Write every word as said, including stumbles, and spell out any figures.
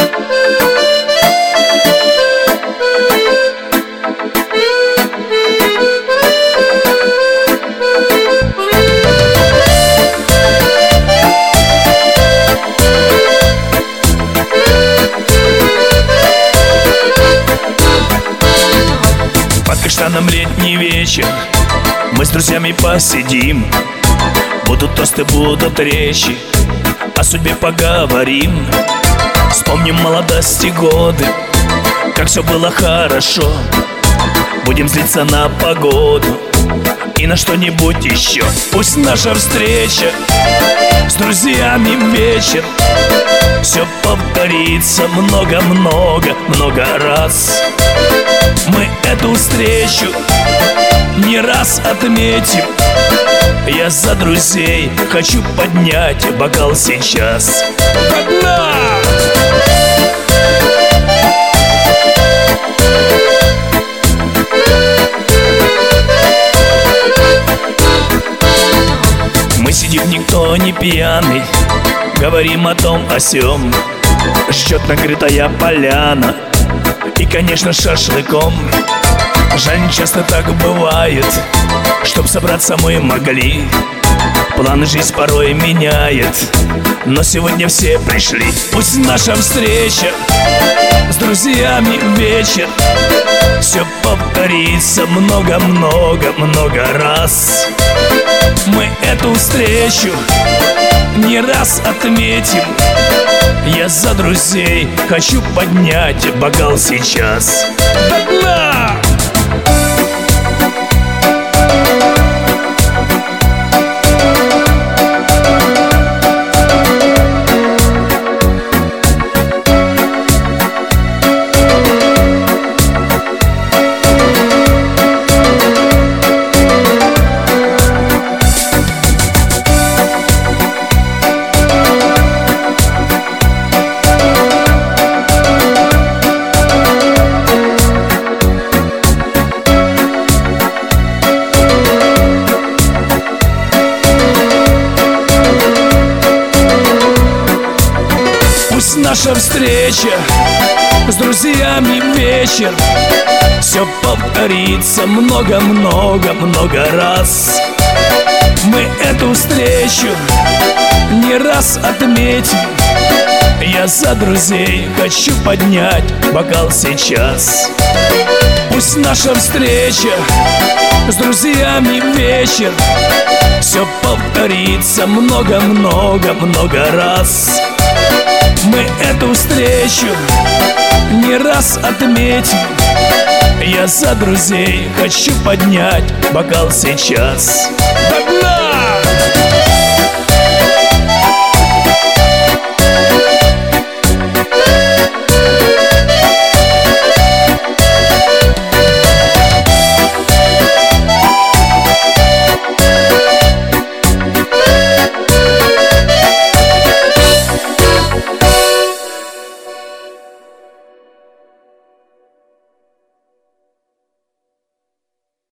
Под каштаном летний вечер мы с друзьями посидим. Будут тосты, будут речи, о судьбе поговорим. Вспомним молодости годы, как все было хорошо. Будем злиться на погоду и на что-нибудь еще. Пусть наша встреча с друзьями вечер все повторится много-много-много раз. Мы эту встречу не раз отметим. Я за друзей хочу поднять бокал сейчас. Одна! Мы сидим, никто не пьяный, говорим о том, о сём. Ждет накрытая поляна и, конечно, шашлыком. Жаль, не часто так бывает, чтоб собраться мы могли. Планы жизнь порой меняет, но сегодня все пришли. Пусть наша встреча с друзьями вечер все повторится много-много-много раз. Мы эту встречу не раз отметим. Я за друзей хочу поднять бокал сейчас. Одна! Пусть наша встреча с друзьями вечер все повторится много-много-много раз. Мы эту встречу не раз отметим. Я за друзей хочу поднять бокал сейчас. Пусть наша встреча с друзьями вечер все повторится много-много-много раз. Мы эту встречу не раз отметим. Я за друзей хочу поднять бокал сейчас. Одна!